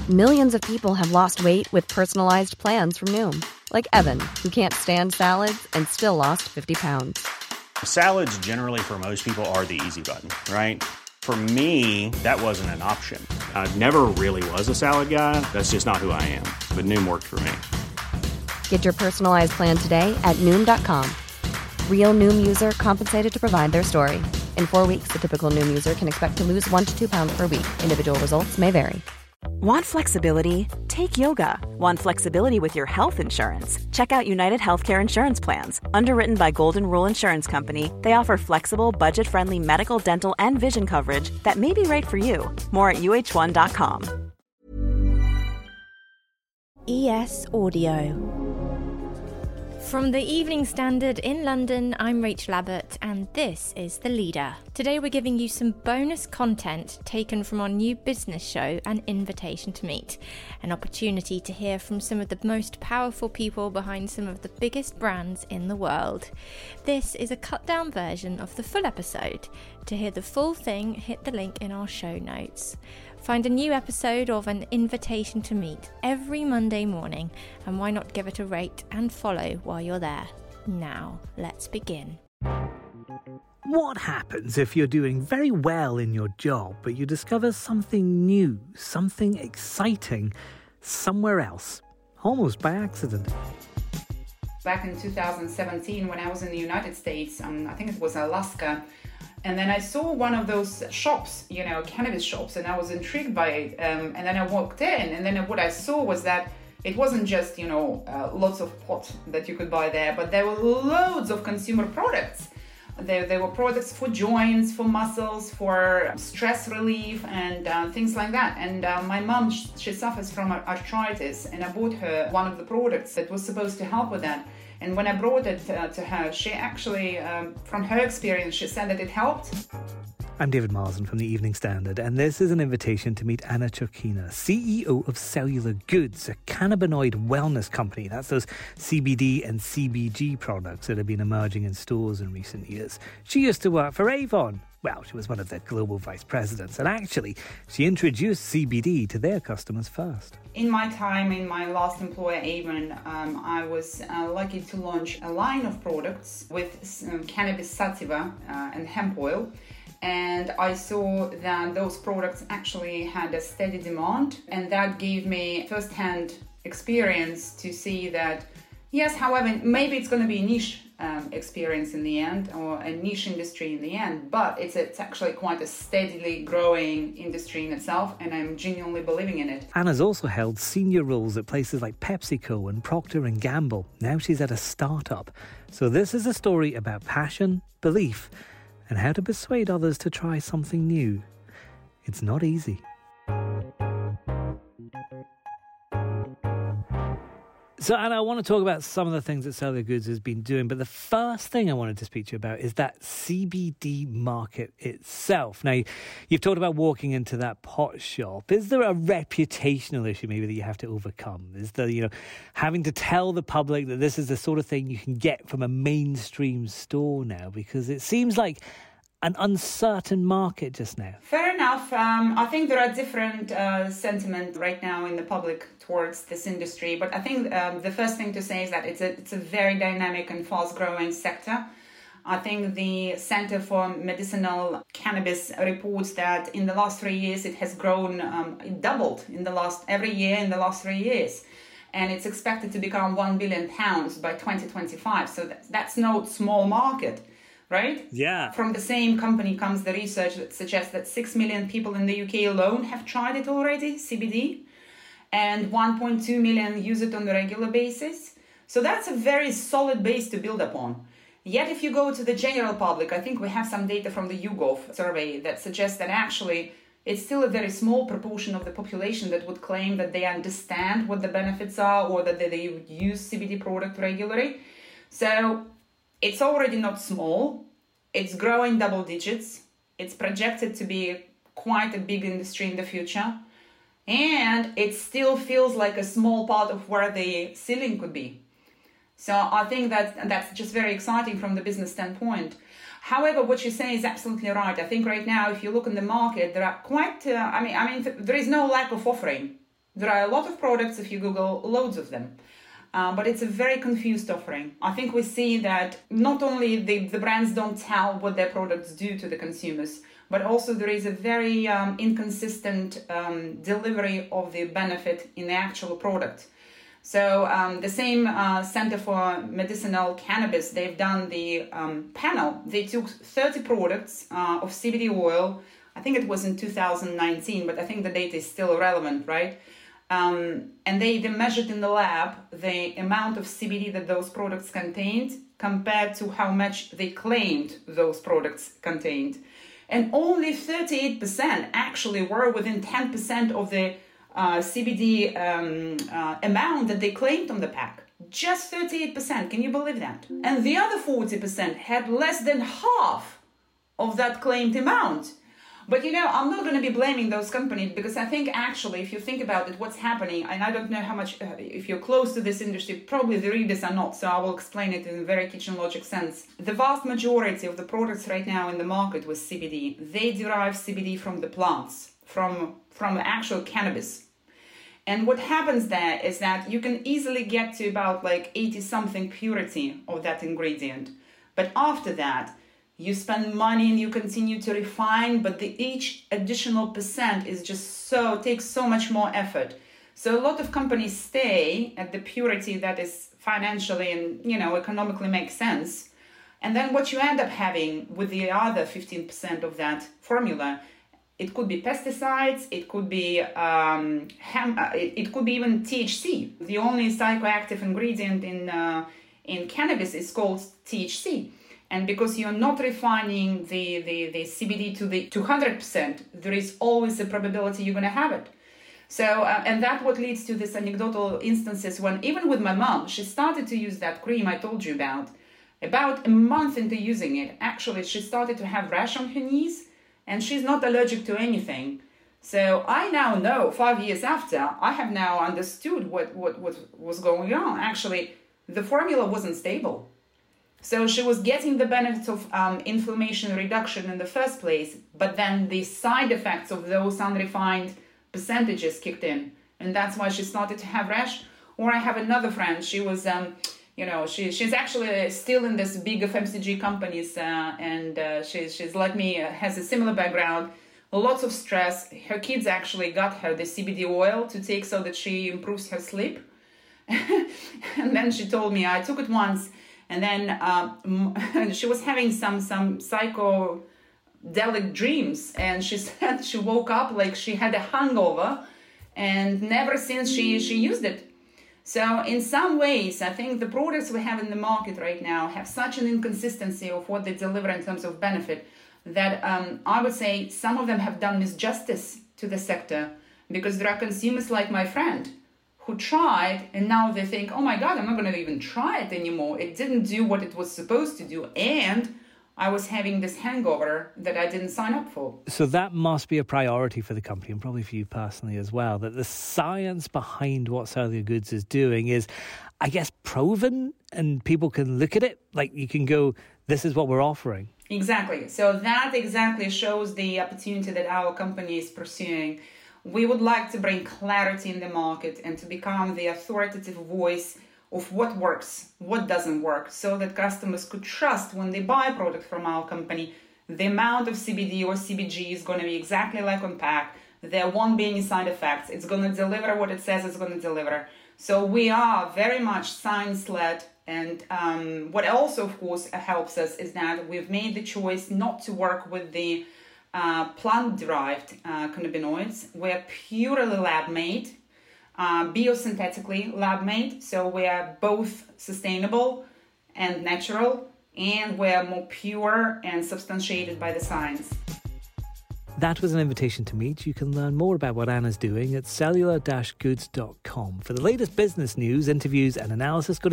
Millions of people have lost weight with personalized plans from Noom. Like Evan, who can't stand salads and still lost 50 pounds. Salads generally for most people are the easy button, right? For me, that wasn't an option. I never really was a salad guy. That's just not who I am. But Noom worked for me. Get your personalized plan today at Noom.com. Real Noom user compensated to provide their story. In 4 weeks, the typical Noom user can expect to lose 1 to 2 pounds per week. Individual results may vary. Want flexibility? Take yoga. Want flexibility with your health insurance? Check out United Healthcare Insurance Plans. Underwritten by Golden Rule Insurance Company, they offer flexible, budget-friendly medical, dental, and vision coverage that may be right for you. More at uh1.com. ES Audio. From the Evening Standard in London, I'm Rachel Abbott, and this is The Leader. Today we're giving you some bonus content taken from our new business show, An Invitation to Meet, an opportunity to hear from some of the most powerful people behind some of the biggest brands in the world. This is a cut-down version of the full episode. To hear the full thing, hit the link in our show notes. Find a new episode of An Invitation to Meet every Monday morning, and why not give it a rate and follow while you're there. Now, let's begin. What happens if you're doing very well in your job, but you discover something new, something exciting, somewhere else, almost by accident? Back in 2017, when I was in the United States, I think it was Alaska, and then I saw one of those shops, cannabis shops, and I was intrigued by it. And then I walked in, and then what I saw was that it wasn't just, lots of pot that you could buy there, but there were loads of consumer products. There were products for joints, for muscles, for stress relief, and things like that. And my mom, she suffers from arthritis, and I bought her one of the products that was supposed to help with that. And when I brought it to her, she actually, from her experience, she said that it helped. I'm David Marsden from the Evening Standard, and this is an invitation to meet Anna Churkina, CEO of Cellular Goods, a cannabinoid wellness company. That's those CBD and CBG products that have been emerging in stores in recent years. She used to work for Avon. Well, she was one of their global vice presidents, and actually, she introduced CBD to their customers first. In my time in my last employer, Avon, I was lucky to launch a line of products with cannabis sativa and hemp oil. And I saw that those products actually had a steady demand, and that gave me first-hand experience to see that, yes, however, maybe it's going to be a niche experience in the end, or a niche industry in the end, but it's actually quite a steadily growing industry in itself, and I'm genuinely believing in it. Anna's also held senior roles at places like PepsiCo and Procter & Gamble. Now she's at a startup. So this is a story about passion, belief, and how to persuade others to try something new. It's not easy. So, Anna, I want to talk about some of the things that Cellular Goods has been doing, but the first thing I wanted to speak to you about is that CBD market itself. Now, you've talked about walking into that pot shop. Is there a reputational issue maybe that you have to overcome? Is there, having to tell the public that this is the sort of thing you can get from a mainstream store now? Because it seems like an uncertain market just now. Fair enough. I think there are different sentiment right now in the public towards this industry, but I think the first thing to say is that it's a very dynamic and fast-growing sector. I think the Center for Medicinal Cannabis reports that in the last 3 years it has grown, it doubled every year in the last 3 years. And it's expected to become £1 billion by 2025. So that's no small market. Right? Yeah. From the same company comes the research that suggests that 6 million people in the UK alone have tried it already, CBD, and 1.2 million use it on a regular basis. So that's a very solid base to build upon. Yet if you go to the general public, I think we have some data from the YouGov survey that suggests that actually it's still a very small proportion of the population that would claim that they understand what the benefits are or that they would use CBD product regularly. So it's already not small. It's growing double digits. It's projected to be quite a big industry in the future. And it still feels like a small part of where the ceiling could be. So I think that's just very exciting from the business standpoint. However, what you say is absolutely right. I think right now, if you look in the market, there are quite, there is no lack of offering. There are a lot of products, if you Google, loads of them. But it's a very confused offering. I think we see that not only the brands don't tell what their products do to the consumers, but also there is a very inconsistent delivery of the benefit in the actual product. So the same Center for Medicinal Cannabis, they've done the panel. They took 30 products of CBD oil. I think it was in 2019, but I think the data is still relevant, right? And they measured in the lab the amount of CBD that those products contained compared to how much they claimed those products contained. And only 38% actually were within 10% of the CBD amount that they claimed on the pack. Just 38%, can you believe that? And the other 40% had less than half of that claimed amount. But I'm not going to be blaming those companies, because I think actually, if you think about it, what's happening, and I don't know how much, if you're close to this industry, probably the readers are not, so I will explain it in a very kitchen logic sense. The vast majority of the products right now in the market with CBD, they derive CBD from the plants, from actual cannabis. And what happens there is that you can easily get to about 80-something purity of that ingredient. But after that, you spend money and you continue to refine, but each additional percent is takes so much more effort. So a lot of companies stay at the purity that is financially and, economically makes sense. And then what you end up having with the other 15% of that formula, it could be pesticides, it could be it could be even THC. The only psychoactive ingredient in cannabis is called THC. And because you're not refining the CBD to 100%, there is always a probability you're going to have it. So, and that's what leads to this anecdotal instances when, even with my mom, she started to use that cream I told you about. About a month into using it, actually, she started to have rash on her knees, and she's not allergic to anything. So I now know, 5 years after, I have now understood what was going on. Actually, the formula wasn't stable. So she was getting the benefits of inflammation reduction in the first place, but then the side effects of those unrefined percentages kicked in. And that's why she started to have rash. Or I have another friend, she was, she's actually still in this big FMCG companies, and she's like me, has a similar background, lots of stress. Her kids actually got her the CBD oil to take so that she improves her sleep. And then she told me, I took it once, and then she was having some psychedelic dreams, and she said she woke up like she had a hangover, and never since she used it. So in some ways, I think the products we have in the market right now have such an inconsistency of what they deliver in terms of benefit that I would say some of them have done misjustice to the sector, because there are consumers like my friend who tried, and now they think, oh my God, I'm not going to even try it anymore. It didn't do what it was supposed to do, and I was having this hangover that I didn't sign up for. So that must be a priority for the company, and probably for you personally as well, that the science behind what Cellular Goods is doing is, I guess, proven, and people can look at it, like you can go, this is what we're offering. Exactly. So that exactly shows the opportunity that our company is pursuing. We would like to bring clarity in the market and to become the authoritative voice of what works, what doesn't work, so that customers could trust when they buy a product from our company, the amount of CBD or CBG is going to be exactly like on pack. There won't be any side effects. It's going to deliver what it says it's going to deliver. So we are very much science-led. And what also, of course, helps us is that we've made the choice not to work with the plant-derived cannabinoids. We're purely lab-made, biosynthetically lab-made. So we are both sustainable and natural, and we're more pure and substantiated by the science. That was an invitation to meet. You can learn more about what Anna's doing at cellular-goods.com. For the latest business news, interviews and analysis, go to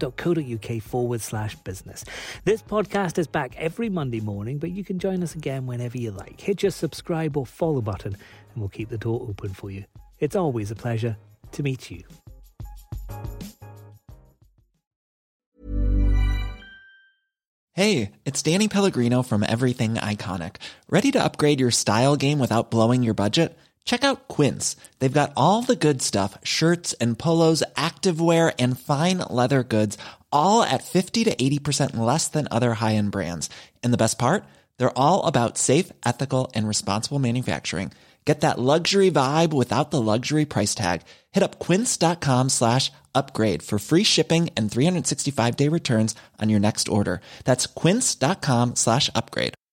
standard.co.uk/business. This podcast is back every Monday morning, but you can join us again whenever you like. Hit your subscribe or follow button and we'll keep the door open for you. It's always a pleasure to meet you. Hey, it's Danny Pellegrino from Everything Iconic. Ready to upgrade your style game without blowing your budget? Check out Quince. They've got all the good stuff, shirts and polos, activewear, and fine leather goods, all at 50 to 80% less than other high-end brands. And the best part? They're all about safe, ethical, and responsible manufacturing. Get that luxury vibe without the luxury price tag. Hit up quince.com/upgrade for free shipping and 365-day returns on your next order. That's quince.com/upgrade.